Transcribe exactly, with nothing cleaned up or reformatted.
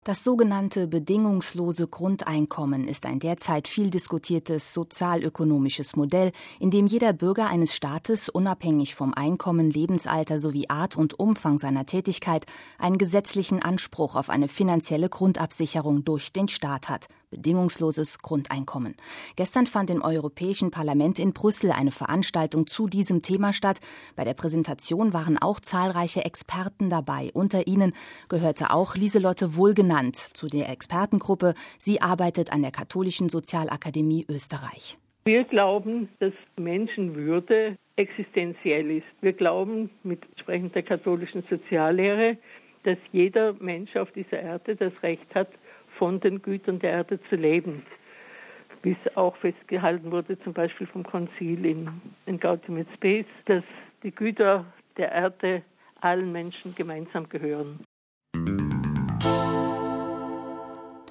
Das sogenannte bedingungslose Grundeinkommen ist ein derzeit viel diskutiertes sozialökonomisches Modell, in dem jeder Bürger eines Staates unabhängig vom Einkommen, Lebensalter sowie Art und Umfang seiner Tätigkeit einen gesetzlichen Anspruch auf eine finanzielle Grundabsicherung durch den Staat hat. Bedingungsloses Grundeinkommen. Gestern fand im Europäischen Parlament in Brüssel eine Veranstaltung zu diesem Thema statt. Bei der Präsentation waren auch zahlreiche Experten dabei. Unter ihnen gehörte auch Lieselotte Wohlgenannt zu der Expertengruppe. Sie arbeitet an der Katholischen Sozialakademie Österreich. Wir glauben, dass Menschenwürde existenziell ist. Wir glauben, mit entsprechend der katholischen Soziallehre, dass jeder Mensch auf dieser Erde das Recht hat, von den Gütern der Erde zu leben, wie es auch festgehalten wurde, zum Beispiel vom Konzil in, in Gaudium et Spes, dass die Güter der Erde allen Menschen gemeinsam gehören.